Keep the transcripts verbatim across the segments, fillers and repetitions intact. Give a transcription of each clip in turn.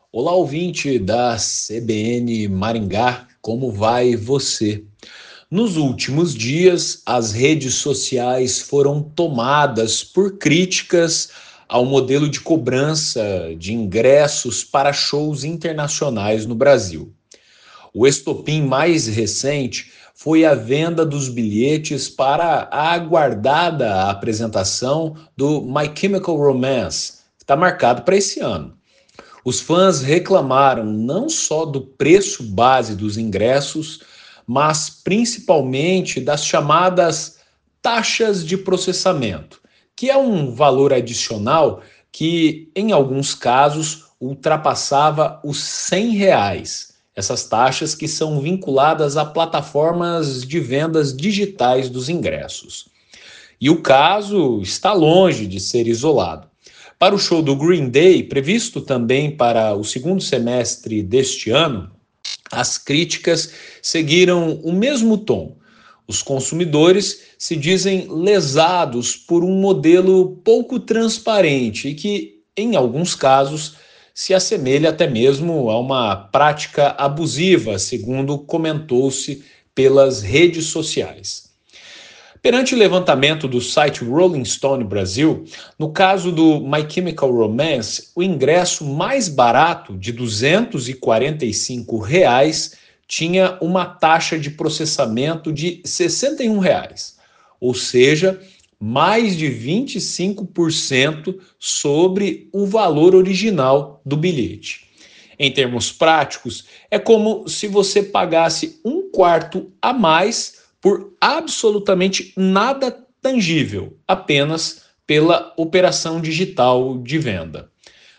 Olá, ouvinte da C B N Maringá, como vai você? Nos últimos dias, as redes sociais foram tomadas por críticas ao modelo de cobrança de ingressos para shows internacionais no Brasil. O estopim mais recente foi a venda dos bilhetes para a aguardada apresentação do My Chemical Romance, que está marcado para esse ano. Os fãs reclamaram não só do preço base dos ingressos, mas principalmente das chamadas taxas de processamento, que é um valor adicional que, em alguns casos, ultrapassava os cem reais. Essas taxas que são vinculadas a plataformas de vendas digitais dos ingressos. E o caso está longe de ser isolado. Para o show do Green Day, previsto também para o segundo semestre deste ano, as críticas seguiram o mesmo tom. Os consumidores se dizem lesados por um modelo pouco transparente e que, em alguns casos, se assemelha até mesmo a uma prática abusiva, segundo comentou-se pelas redes sociais. Perante o levantamento do site Rolling Stone Brasil, no caso do My Chemical Romance, o ingresso mais barato, de duzentos e quarenta e cinco reais, tinha uma taxa de processamento de sessenta e um reais, ou seja, mais de vinte e cinco por cento sobre o valor original do bilhete. Em termos práticos, é como se você pagasse um quarto a mais por absolutamente nada tangível, apenas pela operação digital de venda.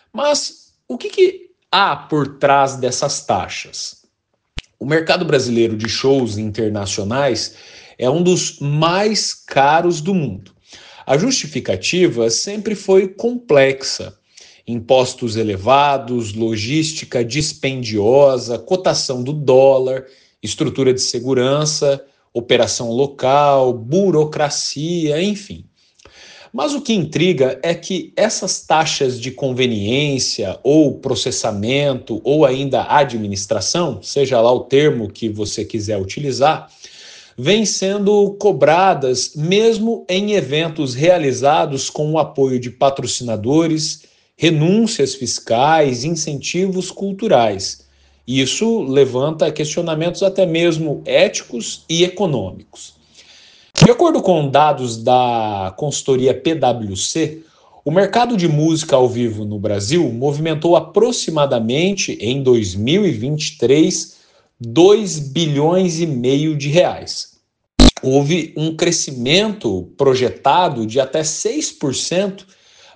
Mas o que, que há por trás dessas taxas? O mercado brasileiro de shows internacionais é um dos mais caros do mundo. A justificativa sempre foi complexa. Impostos elevados, logística dispendiosa, cotação do dólar, estrutura de segurança, operação local, burocracia, enfim. Mas o que intriga é que essas taxas de conveniência ou processamento ou ainda administração, seja lá o termo que você quiser utilizar, vêm sendo cobradas mesmo em eventos realizados com o apoio de patrocinadores, renúncias fiscais, incentivos culturais. Isso levanta questionamentos até mesmo éticos e econômicos. De acordo com dados da consultoria P W C, o mercado de música ao vivo no Brasil movimentou aproximadamente, em dois mil e vinte e três, dois bilhões e meio de reais. Houve um crescimento projetado de até seis por cento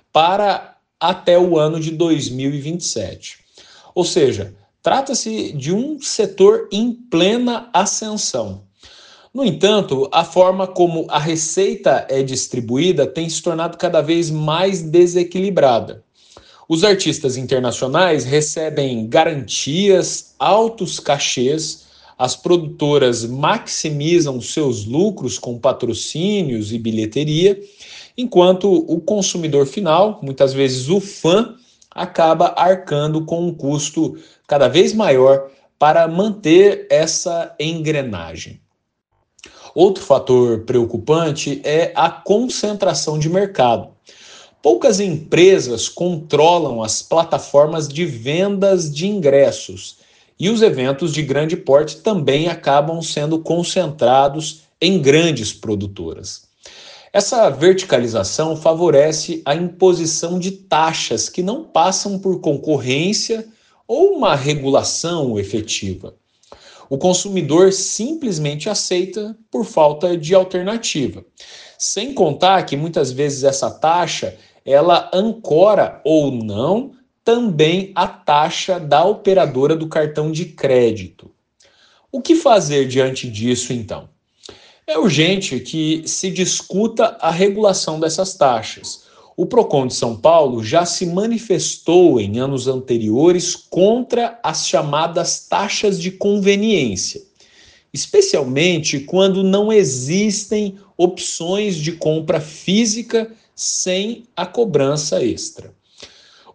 para até o ano de dois mil e vinte e sete. Ou seja, trata-se de um setor em plena ascensão. No entanto, a forma como a receita é distribuída tem se tornado cada vez mais desequilibrada. Os artistas internacionais recebem garantias, altos cachês, as produtoras maximizam seus lucros com patrocínios e bilheteria, enquanto o consumidor final, muitas vezes o fã, acaba arcando com um custo cada vez maior para manter essa engrenagem. Outro fator preocupante é a concentração de mercado. Poucas empresas controlam as plataformas de vendas de ingressos e os eventos de grande porte também acabam sendo concentrados em grandes produtoras. Essa verticalização favorece a imposição de taxas que não passam por concorrência ou uma regulação efetiva. O consumidor simplesmente aceita por falta de alternativa. Sem contar que muitas vezes essa taxa ela ancora ou não também a taxa da operadora do cartão de crédito. O que fazer diante disso, então? É urgente que se discuta a regulação dessas taxas. O Procon de São Paulo já se manifestou em anos anteriores contra as chamadas taxas de conveniência, especialmente quando não existem opções de compra física sem a cobrança extra.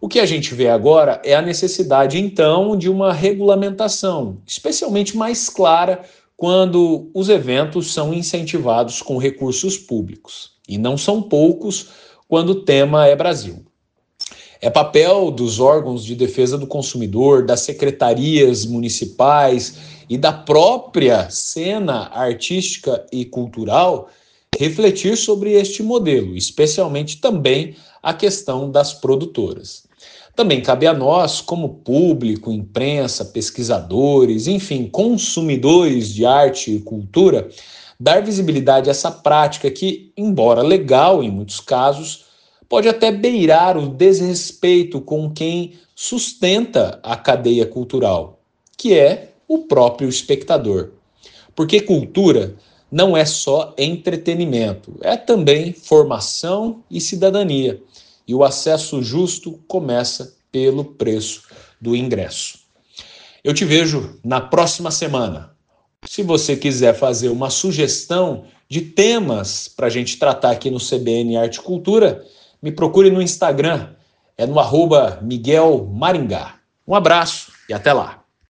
O que a gente vê agora é a necessidade, então, de uma regulamentação, especialmente mais clara quando os eventos são incentivados com recursos públicos. E não são poucos quando o tema é Brasil. É papel dos órgãos de defesa do consumidor, das secretarias municipais e da própria cena artística e cultural refletir sobre este modelo, especialmente também a questão das produtoras. Também cabe a nós, como público, imprensa, pesquisadores, enfim, consumidores de arte e cultura, dar visibilidade a essa prática que, embora legal em muitos casos, pode até beirar o desrespeito com quem sustenta a cadeia cultural, que é o próprio espectador. Porque cultura não é só entretenimento, é também formação e cidadania. E o acesso justo começa pelo preço do ingresso. Eu te vejo na próxima semana. Se você quiser fazer uma sugestão de temas para a gente tratar aqui no C B N Arte e Cultura, me procure no Instagram, é no arroba Miguel Maringá. Um abraço e até lá.